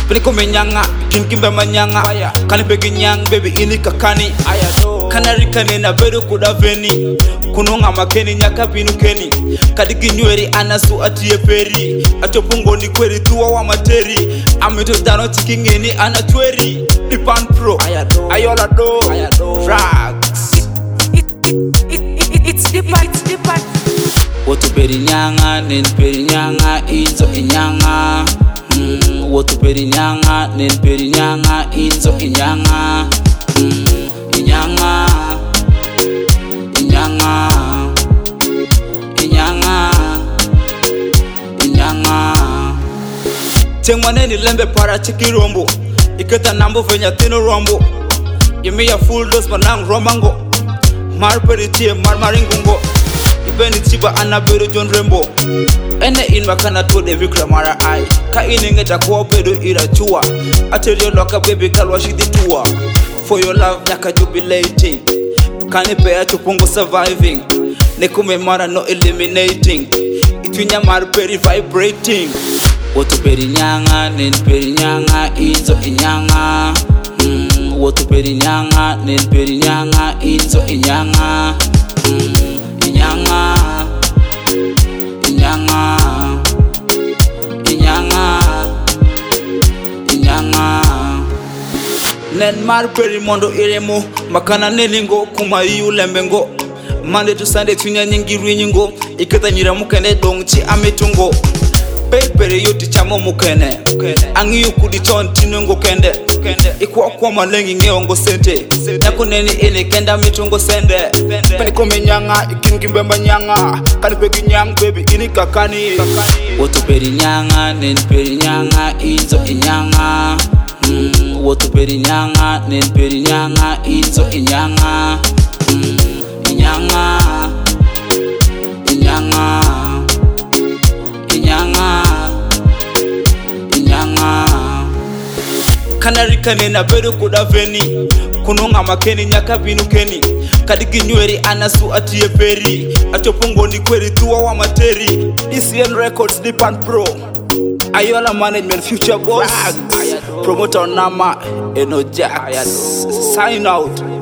Peniko menyanga, kinkimbe manyanga. Kani begi nyang, baby ini kakani. Kanari kanena bedo kuda veni. Kununga makeni nyaka binu keni. Kadigi nyweri anasu atiye peri. Atopungo ni kweri tuwa wa materi. Amito dano tikingeni anatweri. Pipan pro, ayola do, frags. It's deeper. Wotu peri nyanga, nen peri nyanga, inzo inyanga. Wotu peri nyanga, nen peri nyanga, inzo inyanga. Inyanga, inyanga, inyanga, inyanga. Tengwane ni lembe para chiki rombo. Iketa nambo venya tino rombo. Yemi ya full dose manang romango. Marperi tie marmaringungo. Ibeni chiba anabero John Rembo. Ene inmakana to de vikramara ai. Ka inengeta kwa pedo ira chua. Aterio loka baby girl washidi tua. For your love nyaka jubilating. Kanipea chupungu surviving. Nekume mara no eliminating. Itunya marperi vibrating. Wotu peri nyanga, nen peri nyanga, inzo inyanga. Wotu peri nyanga, nen peri nyanga, inzo inyanga. Inyanga, inyanga, inyanga, inyanga. Nen mar peri mondo iremo. Makana nelingo kuma yu lembengo. Monday to Sunday tunya nyingi rinyingo. Iketa nyira mukene dongchi ametungo. Pere yoti chamo mukene. Angi yukudi ton tinungo kende. Ikuwa kwa malengi ngeongo sente. Nyako neni ene kenda mitungo sende. Peniko menyanga, ikinkimbe manyanga. Kani pegi nyang baby ini kakani. Wotu peri nyanga, nen peri nyanga, inzo inyanga. Wotu peri nyanga, nen peri nyanga, inzo inyanga. Inyanga, inyanga, inyanga, inyanga. Kanari kanena bedo kuda veni. Kununga makeni nyaka binu keni. Kadigi nyweri anasu atiye peri. Atopungo ni kweri tuwa wa materi. DCN Records Dipan Pro. Ayola Management Future Boss. Promoter Nama Eno Jax. Sign out.